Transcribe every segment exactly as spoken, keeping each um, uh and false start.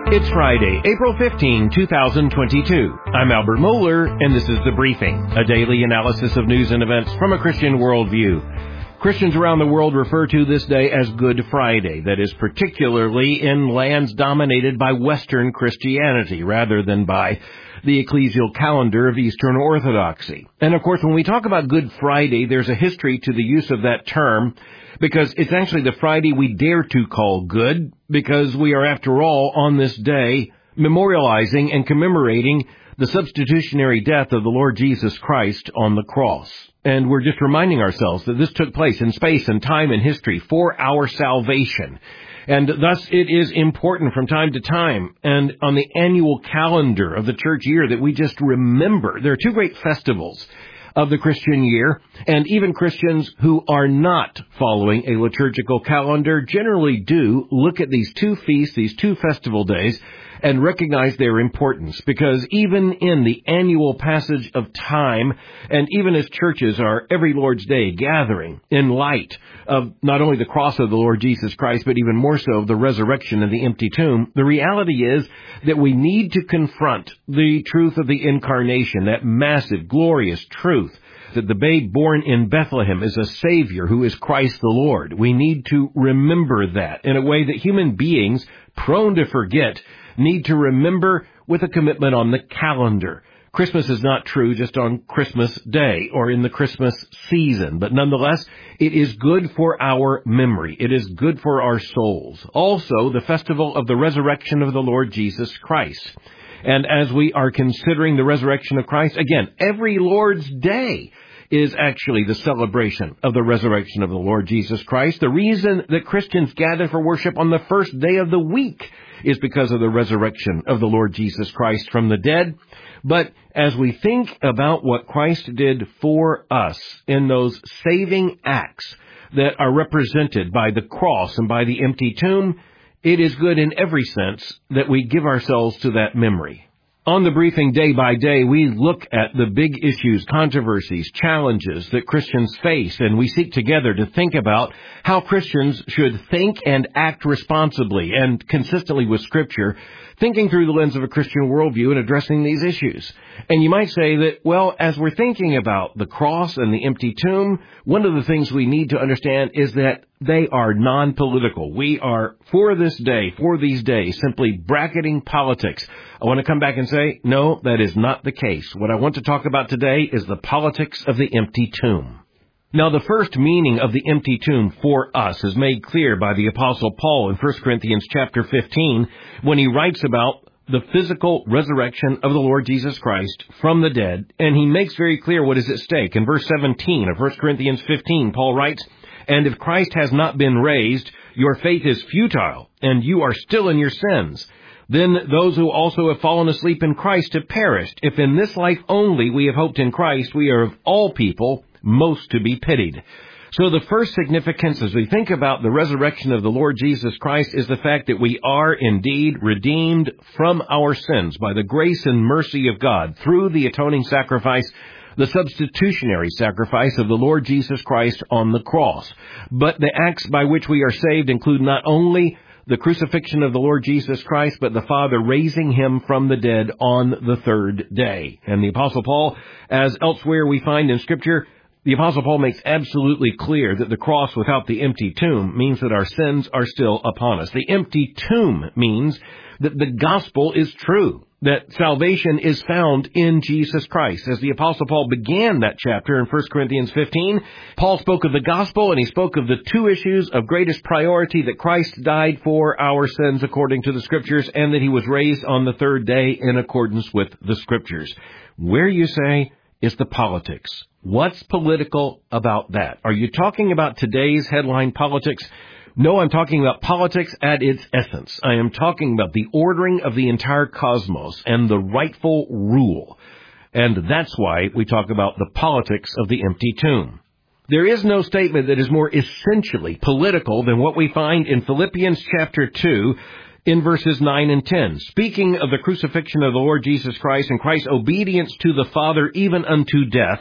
It's Friday, April fifteenth, twenty twenty-two. I'm Albert Mohler, and this is The Briefing, a daily analysis of news and events from a Christian worldview. Christians around the world refer to this day as Good Friday, that is particularly in lands dominated by Western Christianity rather than by the ecclesial calendar of Eastern Orthodoxy. And of course, when we talk about Good Friday, there's a history to the use of that term, because it's actually the Friday we dare to call good, because we are, after all, on this day, memorializing and commemorating the substitutionary death of the Lord Jesus Christ on the cross. And we're just reminding ourselves that this took place in space and time and history for our salvation. And thus it is important from time to time and on the annual calendar of the church year that we just remember. There are two great festivals of the Christian year, and even Christians who are not following a liturgical calendar generally do look at these two feasts, these two festival days, and recognize their importance, because even in the annual passage of time, and even as churches are every Lord's Day gathering in light of not only the cross of the Lord Jesus Christ, but even more so of the resurrection and the empty tomb, the reality is that we need to confront the truth of the incarnation, that massive, glorious truth that the babe born in Bethlehem is a Savior who is Christ the Lord. We need to remember that in a way that human beings, prone to forget, need to remember with a commitment on the calendar. Christmas is not true just on Christmas Day or in the Christmas season, but nonetheless, it is good for our memory. It is good for our souls. Also, the festival of the resurrection of the Lord Jesus Christ. And as we are considering the resurrection of Christ, again, every Lord's Day is actually the celebration of the resurrection of the Lord Jesus Christ. The reason that Christians gather for worship on the first day of the week is because of the resurrection of the Lord Jesus Christ from the dead. But as we think about what Christ did for us in those saving acts that are represented by the cross and by the empty tomb, it is good in every sense that we give ourselves to that memory. On The Briefing, day by day, we look at the big issues, controversies, challenges that Christians face, and we seek together to think about how Christians should think and act responsibly and consistently with Scripture, thinking through the lens of a Christian worldview and addressing these issues. And you might say that, well, as we're thinking about the cross and the empty tomb, one of the things we need to understand is that they are non-political. We are, for this day, for these days, simply bracketing politics. I want to come back and say, no, that is not the case. What I want to talk about today is the politics of the empty tomb. Now, the first meaning of the empty tomb for us is made clear by the Apostle Paul in First Corinthians chapter fifteen when he writes about the physical resurrection of the Lord Jesus Christ from the dead, and he makes very clear what is at stake. In verse seventeen of First Corinthians fifteen, Paul writes, "And if Christ has not been raised, your faith is futile, and you are still in your sins. Then those who also have fallen asleep in Christ have perished. If in this life only we have hoped in Christ, we are of all people most to be pitied." So the first significance as we think about the resurrection of the Lord Jesus Christ is the fact that we are indeed redeemed from our sins by the grace and mercy of God through the atoning sacrifice, the substitutionary sacrifice of the Lord Jesus Christ on the cross. But the acts by which we are saved include not only the crucifixion of the Lord Jesus Christ, but the Father raising him from the dead on the third day. And the Apostle Paul, as elsewhere we find in Scripture, the Apostle Paul makes absolutely clear that the cross without the empty tomb means that our sins are still upon us. The empty tomb means that the gospel is true, that salvation is found in Jesus Christ. As the Apostle Paul began that chapter in First Corinthians fifteen, Paul spoke of the gospel, and he spoke of the two issues of greatest priority, that Christ died for our sins according to the Scriptures, and that he was raised on the third day in accordance with the Scriptures. Where, you say, is the politics? What's political about that? Are you talking about today's headline politics? No, I'm talking about politics at its essence. I am talking about the ordering of the entire cosmos and the rightful rule. And that's why we talk about the politics of the empty tomb. There is no statement that is more essentially political than what we find in Philippians chapter two, in verses nine and ten. Speaking of the crucifixion of the Lord Jesus Christ and Christ's obedience to the Father even unto death,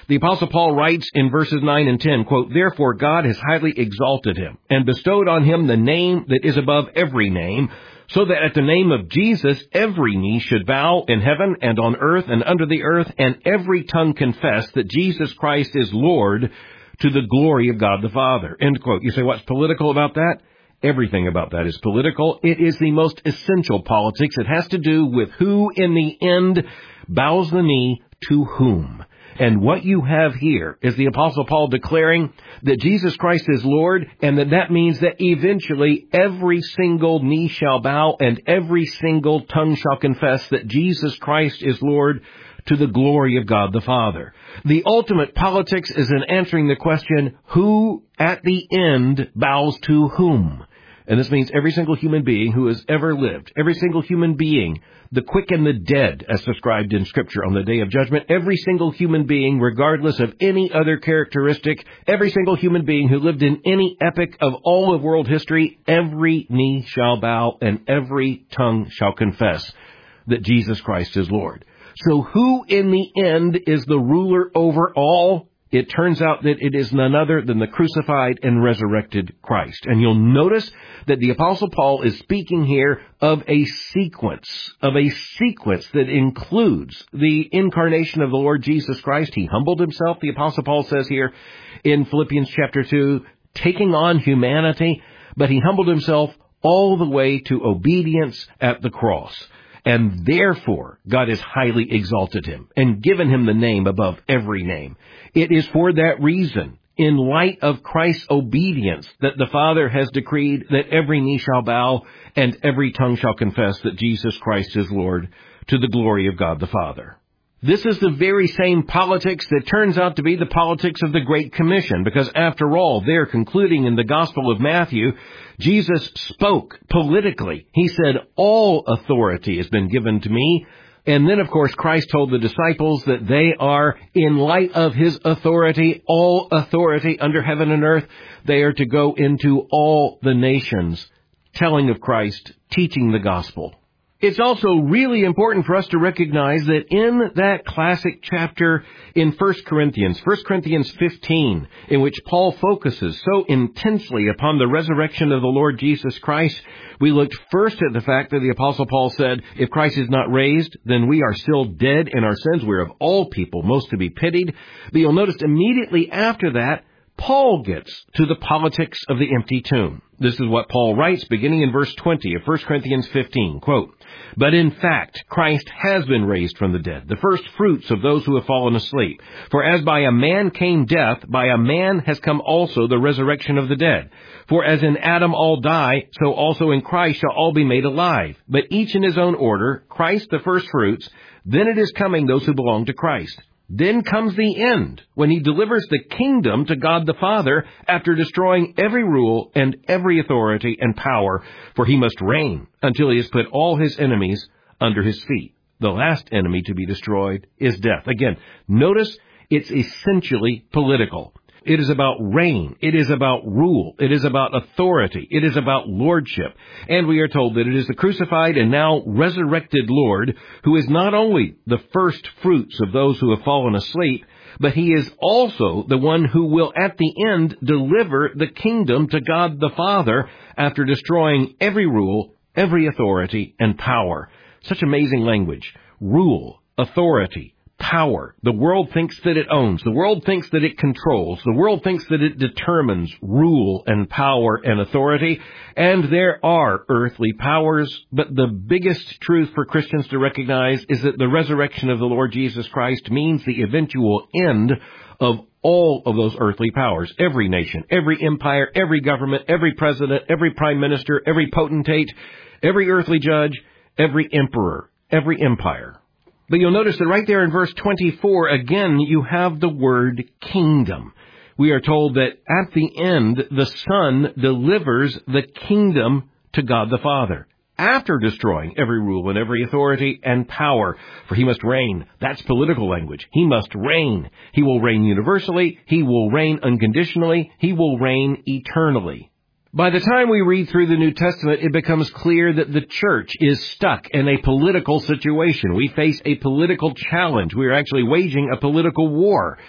The Apostle Paul writes in verses nine and ten, quote, "Therefore God has highly exalted him and bestowed on him the name that is above every name, so that at the name of Jesus every knee should bow in heaven and on earth and under the earth, and every tongue confess that Jesus Christ is Lord, to the glory of God the Father." End quote. You say, what's political about that? Everything about that is political. It is the most essential politics. It has to do with who in the end bows the knee to whom. And what you have here is the Apostle Paul declaring that Jesus Christ is Lord, and that that means that eventually every single knee shall bow and every single tongue shall confess that Jesus Christ is Lord, to the glory of God the Father. The ultimate politics is in answering the question, who at the end bows to whom? And this means every single human being who has ever lived, every single human being, the quick and the dead, as described in Scripture on the Day of Judgment, every single human being, regardless of any other characteristic, every single human being who lived in any epoch of all of world history, every knee shall bow and every tongue shall confess that Jesus Christ is Lord. So who in the end is the ruler over all? It turns out that it is none other than the crucified and resurrected Christ. And you'll notice that the Apostle Paul is speaking here of a sequence, of a sequence that includes the incarnation of the Lord Jesus Christ. He humbled himself, the Apostle Paul says here in Philippians chapter two, taking on humanity, but he humbled himself all the way to obedience at the cross. And therefore, God has highly exalted him and given him the name above every name. It is for that reason, in light of Christ's obedience, that the Father has decreed that every knee shall bow and every tongue shall confess that Jesus Christ is Lord, to the glory of God the Father. This is the very same politics that turns out to be the politics of the Great Commission, because after all, there, concluding in the Gospel of Matthew, Jesus spoke politically. He said, "All authority has been given to me." And then, of course, Christ told the disciples that they are, in light of his authority, all authority under heaven and earth, they are to go into all the nations, telling of Christ, teaching the gospel. It's also really important for us to recognize that in that classic chapter in First Corinthians, First Corinthians fifteen, in which Paul focuses so intensely upon the resurrection of the Lord Jesus Christ, we looked first at the fact that the Apostle Paul said, if Christ is not raised, then we are still dead in our sins. We're of all people most to be pitied. But you'll notice immediately after that, Paul gets to the politics of the empty tomb. This is what Paul writes, beginning in verse twenty of First Corinthians fifteen, quote, "But in fact, Christ has been raised from the dead, the first fruits of those who have fallen asleep. For as by a man came death, by a man has come also the resurrection of the dead. For as in Adam all die, so also in Christ shall all be made alive. But each in his own order, Christ the first fruits, then it is coming those who belong to Christ. Then comes the end, when he delivers the kingdom to God the Father after destroying every rule and every authority and power, for he must reign until he has put all his enemies under his feet." The last enemy to be destroyed is death. Again, notice it's essentially political. It is about reign. It is about rule. It is about authority. It is about lordship. And we are told that it is the crucified and now resurrected Lord who is not only the first fruits of those who have fallen asleep, but he is also the one who will at the end deliver the kingdom to God the Father after destroying every rule, every authority, and power. Such amazing language. Rule, authority, power. The world thinks that it owns. The world thinks that it controls. The world thinks that it determines rule and power and authority. And there are earthly powers, but the biggest truth for Christians to recognize is that the resurrection of the Lord Jesus Christ means the eventual end of all of those earthly powers. Every nation, every empire, every government, every president, every prime minister, every potentate, every earthly judge, every emperor, every empire. But you'll notice that right there in verse twenty-four, again, you have the word kingdom. We are told that at the end, the Son delivers the kingdom to God the Father, after destroying every rule and every authority and power, for he must reign. That's political language. He must reign. He will reign universally. He will reign unconditionally. He will reign eternally. By the time we read through the New Testament, it becomes clear that the church is stuck in a political situation. We face a political challenge. We are actually waging a political war.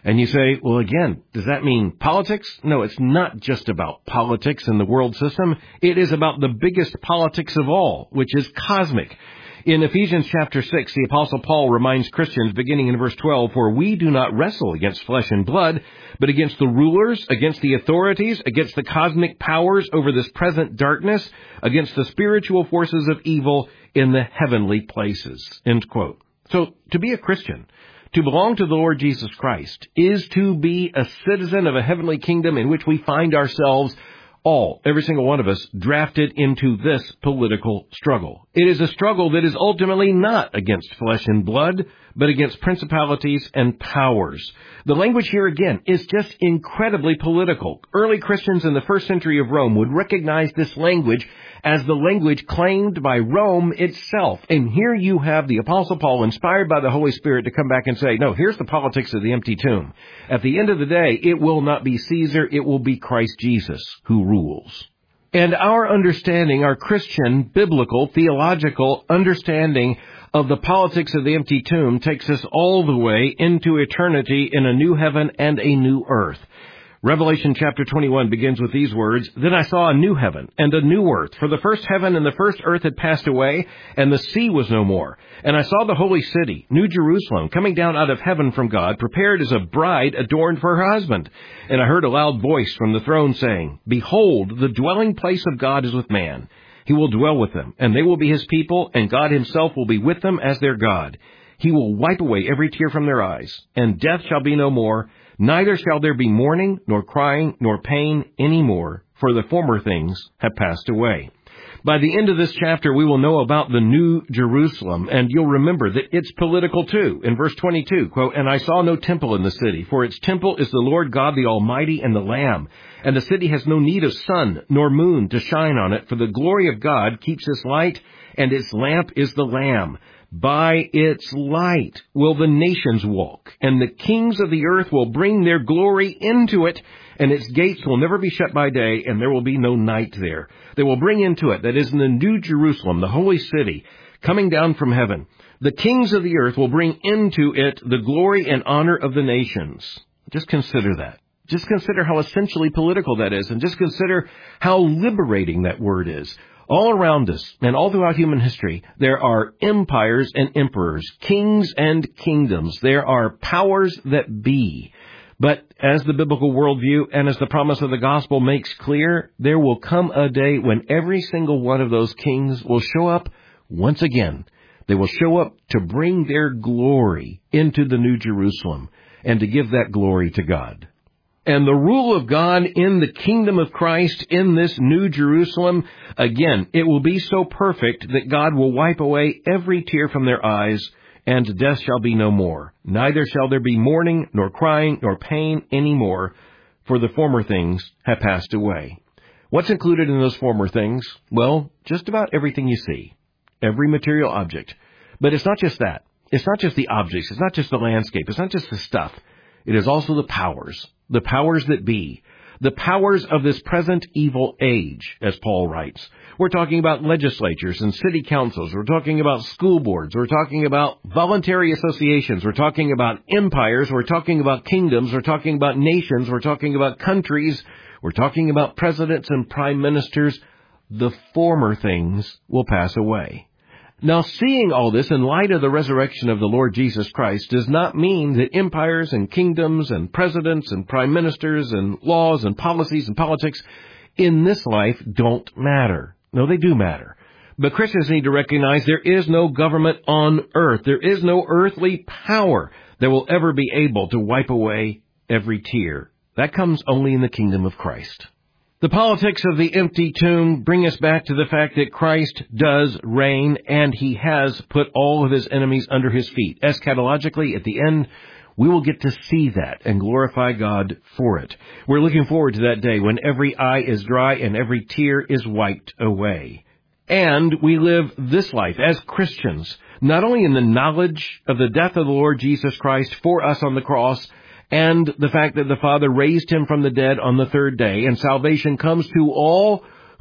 And you say, well, again, does that mean politics? No, it's not just about politics and the world system. It is about the biggest politics of all, which is cosmic. In Ephesians chapter six, the Apostle Paul reminds Christians, beginning in verse twelve, "For we do not wrestle against flesh and blood, but against the rulers, against the authorities, against the cosmic powers over this present darkness, against the spiritual forces of evil in the heavenly places." End quote. So, to be a Christian, to belong to the Lord Jesus Christ, is to be a citizen of a heavenly kingdom in which we find ourselves all, every single one of us, drafted into this political struggle. It is a struggle that is ultimately not against flesh and blood, but against principalities and powers. The language here, again, is just incredibly political. Early Christians in the first century of Rome would recognize this language as the language claimed by Rome itself. And here you have the Apostle Paul, inspired by the Holy Spirit, to come back and say, no, here's the politics of the empty tomb. At the end of the day, it will not be Caesar, it will be Christ Jesus who rules. And our understanding, our Christian, biblical, theological understanding of the politics of the empty tomb takes us all the way into eternity in a new heaven and a new earth. Revelation chapter twenty-one begins with these words, "Then I saw a new heaven and a new earth, for the first heaven and the first earth had passed away, and the sea was no more. And I saw the holy city, New Jerusalem, coming down out of heaven from God, prepared as a bride adorned for her husband. And I heard a loud voice from the throne saying, 'Behold, the dwelling place of God is with man. He will dwell with them, and they will be his people, and God himself will be with them as their God. He will wipe away every tear from their eyes, and death shall be no more. Neither shall there be mourning, nor crying, nor pain any more, for the former things have passed away.'" By the end of this chapter, we will know about the New Jerusalem, and you'll remember that it's political too. In verse twenty-two, quote, "And I saw no temple in the city, for its temple is the Lord God the Almighty and the Lamb. And the city has no need of sun nor moon to shine on it, for the glory of God keeps its light, and its lamp is the Lamb. By its light will the nations walk, and the kings of the earth will bring their glory into it, and its gates will never be shut by day, and there will be no night there. They will bring into it, that is in the New Jerusalem, the holy city, coming down from heaven. The kings of the earth will bring into it the glory and honor of the nations." Just consider that. Just consider how essentially political that is, and just consider how liberating that word is. All around us and all throughout human history, there are empires and emperors, kings and kingdoms. There are powers that be. But as the biblical worldview and as the promise of the gospel makes clear, there will come a day when every single one of those kings will show up once again. They will show up to bring their glory into the New Jerusalem and to give that glory to God. And the rule of God in the kingdom of Christ in this New Jerusalem, again, it will be so perfect that God will wipe away every tear from their eyes, and death shall be no more. Neither shall there be mourning, nor crying, nor pain any more, for the former things have passed away. What's included in those former things? Well, just about everything you see. Every material object. But it's not just that. It's not just the objects. It's not just the landscape. It's not just the stuff. It is also the powers. The powers that be. The powers of this present evil age, as Paul writes. We're talking about legislatures and city councils. We're talking about school boards. We're talking about voluntary associations. We're talking about empires. We're talking about kingdoms. We're talking about nations. We're talking about countries. We're talking about presidents and prime ministers. The former things will pass away. Now, seeing all this in light of the resurrection of the Lord Jesus Christ does not mean that empires and kingdoms and presidents and prime ministers and laws and policies and politics in this life don't matter. No, they do matter. But Christians need to recognize there is no government on earth. There is no earthly power that will ever be able to wipe away every tear. That comes only in the kingdom of Christ. The politics of the empty tomb bring us back to the fact that Christ does reign, and he has put all of his enemies under his feet. Eschatologically, at the end, we will get to see that and glorify God for it. We're looking forward to that day when every eye is dry and every tear is wiped away. And we live this life as Christians, not only in the knowledge of the death of the Lord Jesus Christ for us on the cross, and the fact that the Father raised him from the dead on the third day, and salvation comes to all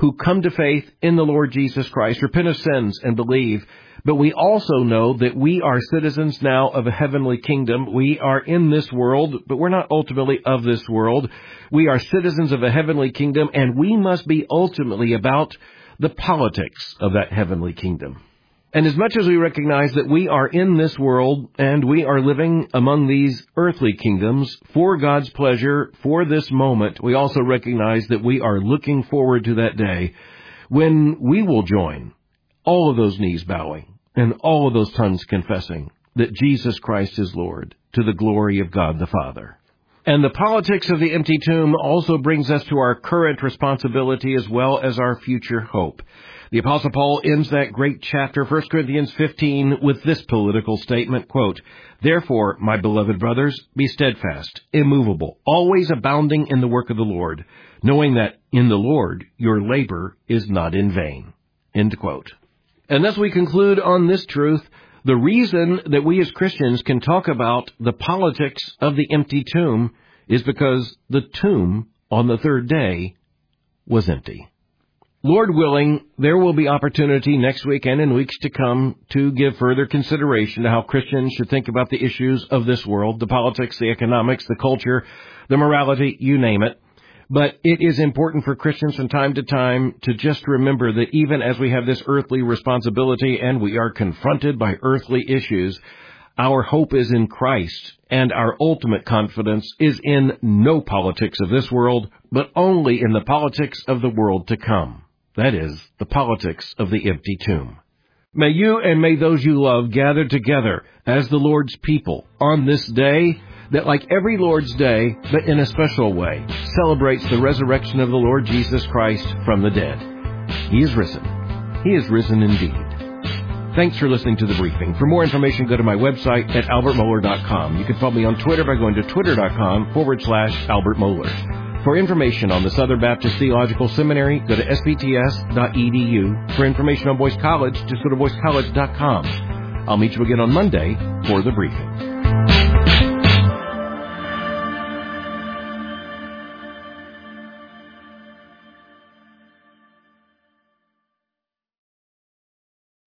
who come to faith in the Lord Jesus Christ, repent of sins, and believe. But we also know that we are citizens now of a heavenly kingdom. We are in this world, but we're not ultimately of this world. We are citizens of a heavenly kingdom, and we must be ultimately about the politics of that heavenly kingdom. And as much as we recognize that we are in this world and we are living among these earthly kingdoms for God's pleasure for this moment, we also recognize that we are looking forward to that day when we will join all of those knees bowing and all of those tongues confessing that Jesus Christ is Lord, to the glory of God the Father. And the politics of the empty tomb also brings us to our current responsibility as well as our future hope. The Apostle Paul ends that great chapter, First Corinthians fifteen, with this political statement, quote, "Therefore, my beloved brothers, be steadfast, immovable, always abounding in the work of the Lord, knowing that in the Lord your labor is not in vain." End quote. And thus we conclude on this truth: the reason that we as Christians can talk about the politics of the empty tomb is because the tomb on the third day was empty. Lord willing, there will be opportunity next week and in weeks to come to give further consideration to how Christians should think about the issues of this world, the politics, the economics, the culture, the morality, you name it. But it is important for Christians from time to time to just remember that even as we have this earthly responsibility and we are confronted by earthly issues, our hope is in Christ, and our ultimate confidence is in no politics of this world, but only in the politics of the world to come. That is, the politics of the empty tomb. May you and may those you love gather together as the Lord's people on this day that, like every Lord's Day, but in a special way, celebrates the resurrection of the Lord Jesus Christ from the dead. He is risen. He is risen indeed. Thanks for listening to The Briefing. For more information, go to my website at albert mohler dot com. You can follow me on Twitter by going to twitter.com forward slash Albert Mohler. For information on the Southern Baptist Theological Seminary, go to s b t s dot e d u. For information on Boyce College, just go to boyce college dot com. I'll meet you again on Monday for The Briefing.